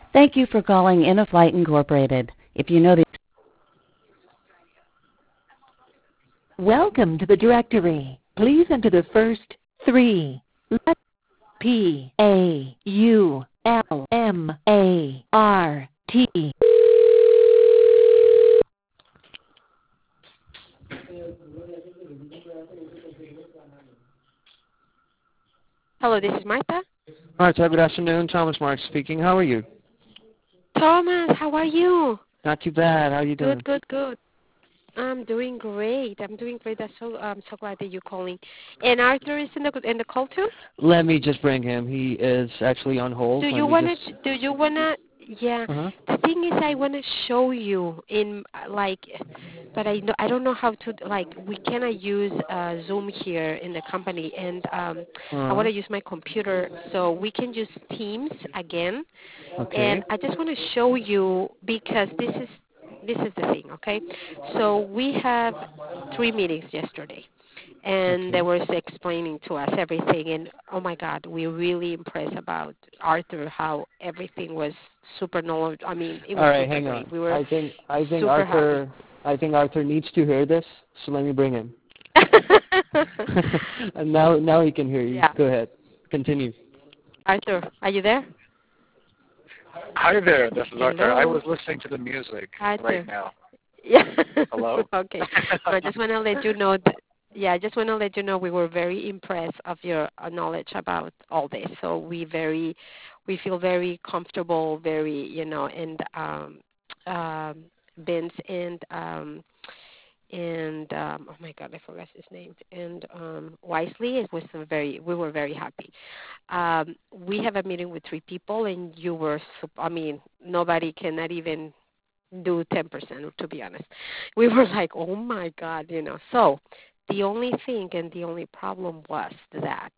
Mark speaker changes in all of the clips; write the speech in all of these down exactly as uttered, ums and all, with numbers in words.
Speaker 1: Thank you for calling InnoFlight Incorporated. If you know the Welcome to the directory. Please enter the first three letters. P A U L M A R T.
Speaker 2: Hello, this is Martha.
Speaker 3: Marta, good afternoon. Thomas Mark speaking. How are you?
Speaker 2: Thomas, how are you?
Speaker 3: Not too bad. How are you doing?
Speaker 2: Good, good, good. I'm doing great. I'm doing great. I'm so I'm so glad that you're calling. And Arthur is in the in the call too.
Speaker 3: Let me just bring him. He is actually on hold.
Speaker 2: Do
Speaker 3: Let
Speaker 2: you
Speaker 3: me
Speaker 2: wanna?
Speaker 3: just...
Speaker 2: Do you wanna? Yeah.
Speaker 3: Uh-huh.
Speaker 2: The thing is, I wanna show you in uh, like, but I know I don't know how to like. We cannot use uh, Zoom here in the company, and um, I
Speaker 3: Uh-huh.
Speaker 2: wanna use my computer, so we can use Teams again.
Speaker 3: Okay.
Speaker 2: And I just want to show you because this is this is the thing, okay? So we have three meetings yesterday, and they
Speaker 3: Okay.
Speaker 2: were explaining to us everything. And oh my God, we really impressed about Arthur, how everything was super knowledge. I mean, it
Speaker 3: All
Speaker 2: was
Speaker 3: right,
Speaker 2: super
Speaker 3: hang
Speaker 2: great.
Speaker 3: on.
Speaker 2: We were
Speaker 3: I think I think
Speaker 2: super happy.
Speaker 3: Arthur I think Arthur needs to hear this, so let me bring him. And now now he can hear you.
Speaker 2: Yeah,
Speaker 3: Go ahead. Continue.
Speaker 2: Arthur, are you there?
Speaker 4: Hi there, this is Arthur. I
Speaker 2: Hello,
Speaker 4: was listening to the music right
Speaker 2: Arthur.
Speaker 4: now.
Speaker 2: Yeah.
Speaker 4: Hello?
Speaker 2: Okay. So I just want to let you know that, yeah, I just want to let you know we were very impressed of your uh, knowledge about all this. So we very, we feel very comfortable, very, you know, and um, um, Vince and um, and um, oh my God, I forgot his name. And um, Wisely, it was a very, we were very happy. Um, we have a meeting with three people, and you were, sup- I mean, nobody cannot even do ten percent, to be honest. We were like, oh my God, you know. So the only thing and the only problem was that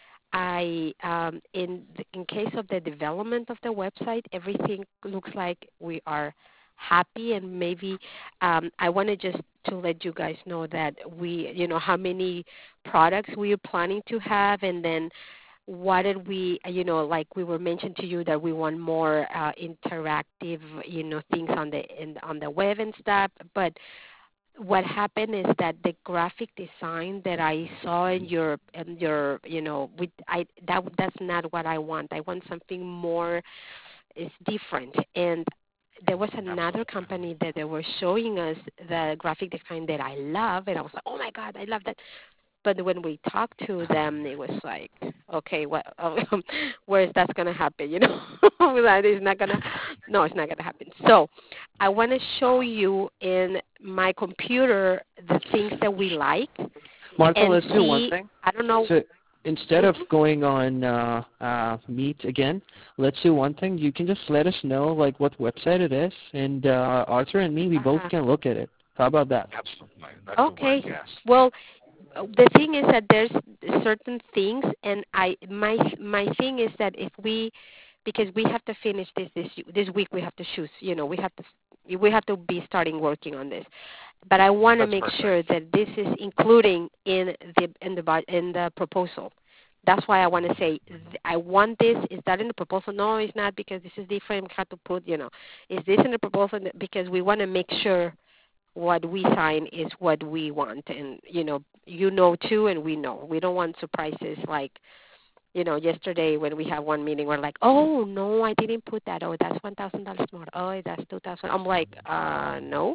Speaker 2: I, um, in in case of the development of the website, everything looks like we are happy, and maybe um, I wanted just to let you guys know that we, you know, how many products we are planning to have, and then what did we, you know, like we were mentioned to you that we want more uh, interactive, you know, things on the in, on the web and stuff. But what happened is that the graphic design that I saw in your in your, you know, with I that that's not what I want. I want something more is different. And there was another
Speaker 4: Absolutely.
Speaker 2: company that they were showing us the graphic design that I love, and I was like, oh my God, I love that. But when we talked to them, it was like, okay, what? Um, where is that going to happen? You know, that is not gonna. No, it's not gonna happen. So, I want to show you in my computer the things that we like
Speaker 3: Martha,
Speaker 2: and
Speaker 3: let's do one
Speaker 2: see.
Speaker 3: thing.
Speaker 2: I don't know.
Speaker 3: So instead of
Speaker 2: Mhm.
Speaker 3: going on uh, uh, Meet again, let's do one thing. You can just let us know like what website it is, and uh, Arthur and me, we both
Speaker 2: Uh-huh.
Speaker 3: can look at it. How about that?
Speaker 4: Absolutely. That could work,
Speaker 2: Okay.
Speaker 4: yes.
Speaker 2: Well, the thing is that there's certain things, and I my my thing is that if we, because we have to finish this this this week, we have to choose. You know, we have to we have to be starting working on this. But I want to
Speaker 4: That's
Speaker 2: make
Speaker 4: perfect.
Speaker 2: sure that this is including in the in the bu- in the proposal. That's why I want to say th- I want this. Is that in the proposal? No, it's not, because this is different. We have to put, you know, is this in the proposal? Because we want to make sure what we sign is what we want, and you know you know too, and we know we don't want surprises like, you know, yesterday when we had one meeting, we're like, oh no, I didn't put that. Oh, that's one thousand dollars more. Oh, that's two thousand. I'm like, uh no.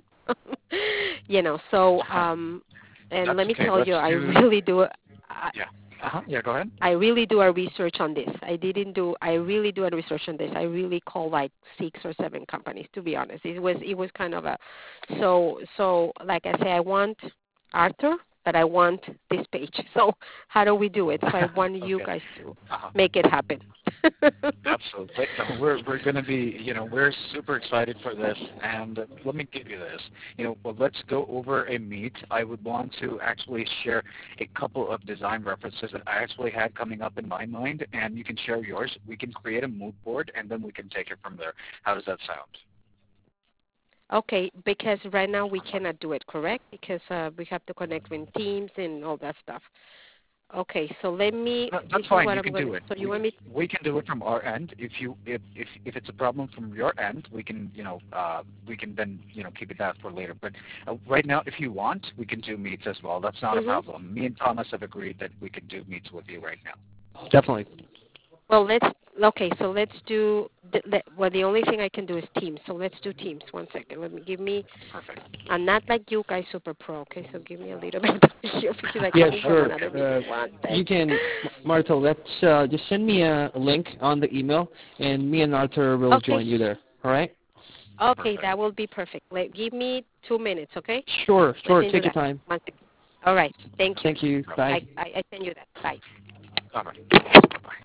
Speaker 2: You know, so um and
Speaker 4: That's
Speaker 2: let me
Speaker 4: okay.
Speaker 2: tell
Speaker 4: Let's
Speaker 2: you, I
Speaker 4: do,
Speaker 2: really do I,
Speaker 4: yeah. Uh-huh. Yeah, go ahead.
Speaker 2: I really do a research on this. I didn't do. I really do a research on this. I really call like six or seven companies, to be honest. It was it was kind of a, so so like I say, I want Arthur, but I want this page. So how do we do it? So I want you
Speaker 4: Okay.
Speaker 2: guys to
Speaker 4: Uh-huh.
Speaker 2: make it happen.
Speaker 4: Absolutely. No, we're we're going to be, you know, we're super excited for this, and uh, let me give you this. You know, well, let's go over a meet. I would want to actually share a couple of design references that I actually had coming up in my mind, and you can share yours. We can create a mood board, and then we can take it from there. How does that sound?
Speaker 2: Okay, because right now we cannot do it, correct? Because uh, we have to connect with Teams and all that stuff. Okay, so let me.
Speaker 4: No,
Speaker 2: This
Speaker 4: that's
Speaker 2: is
Speaker 4: fine.
Speaker 2: what
Speaker 4: You
Speaker 2: I'm
Speaker 4: can
Speaker 2: going
Speaker 4: do
Speaker 2: to.
Speaker 4: it.
Speaker 2: So you
Speaker 4: we,
Speaker 2: want me?
Speaker 4: we can do it from our end. If you if if if it's a problem from your end, we can you know uh, we can then you know keep it that for later. But uh, right now, if you want, we can do meets as well. That's not
Speaker 2: Mm-hmm.
Speaker 4: a problem. Me and Thomas have agreed that we can do meets with you right now.
Speaker 3: Definitely.
Speaker 2: Well, let's. Okay, so let's do. The, the, well, the only thing I can do is Teams. So let's do Teams. One second. Let me give me.
Speaker 4: Perfect.
Speaker 2: I'm not like you guys, super pro. Okay, so give me a little bit of patience because I
Speaker 3: Yeah,
Speaker 2: come from
Speaker 3: sure.
Speaker 2: another
Speaker 3: Uh,
Speaker 2: meeting. One
Speaker 3: you
Speaker 2: second.
Speaker 3: can, Marta, let's uh, just send me a link on the email, and me and Arthur will
Speaker 2: Okay.
Speaker 3: join you there. All right?
Speaker 2: Okay,
Speaker 4: Perfect.
Speaker 2: that will be perfect. Let, give me two minutes, okay?
Speaker 3: Sure, sure.
Speaker 2: Let me do
Speaker 3: Take your
Speaker 2: that.
Speaker 3: time.
Speaker 2: One second. All right. Thank you.
Speaker 3: Thank you. Bye.
Speaker 2: I, I, I send you that. Bye.
Speaker 4: All right. Bye bye.